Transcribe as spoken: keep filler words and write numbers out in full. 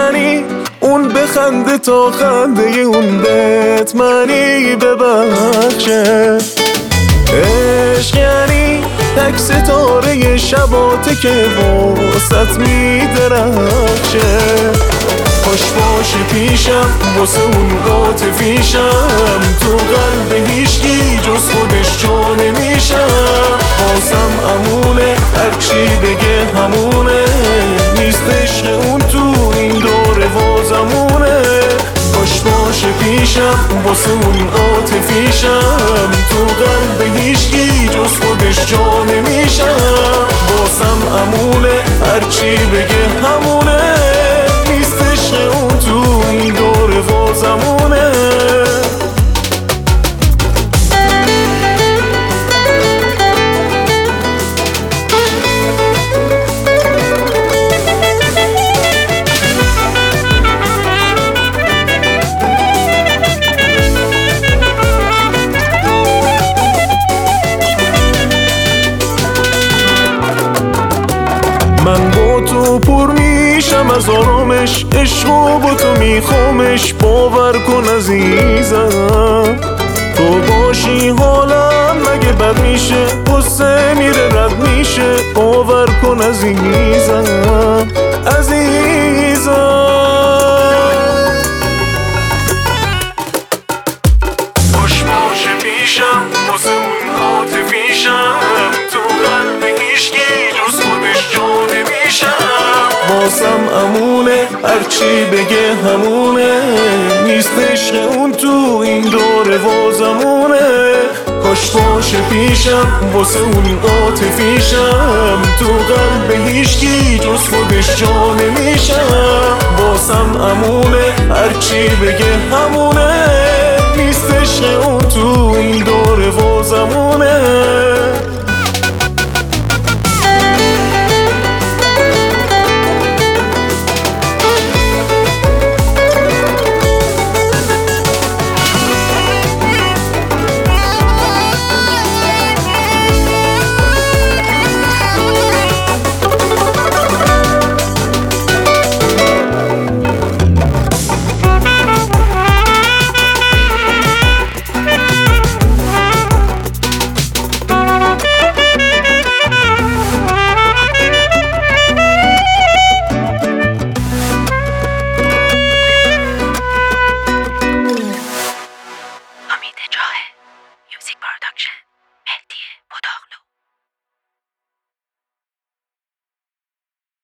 یعنی اون بخنده تا خنده اون بتمنی ببخشه. عشق یعنی تک ستاره شباته که واسط میدرخشه. خوش باشه پیشم واسه اون عاطفیشم، تو قلب هیچکی جز خودش جا نمیشم. بازم امونه هرچی بگه همونه، نیست عشق اون تو این دور وازمونه. خوش باشه پیشم واسه اون عاطفیشم، تو قلب هیچکی جز خودش جا نمیشم. بازم امونه هرچی بگه همونه، نیست عشق اون تو این دور وازمونه. من با تو پر میشم از آرامش، عشقو با تو میخوامش. باور کن عزیزم تو باشی حالم مگه بد میشه، قصه میره رد میشه. باور کن عزیزم عزیزم. خوش باشه پیشم واسه اون عاطفیشم، تو قلب هیچکی جز خودش جا نمیشم. بازم امونه هرچی بگه همونه، نیست عشق اون تو این دور وازمونه. خوش باشه پیشم واسه اون عاطفیشم، تو قلب هیچکی جز خودش جا نمیشم. بازم امونه هرچی بگه همونه، نیست عشق اون تو این دور وازمونه.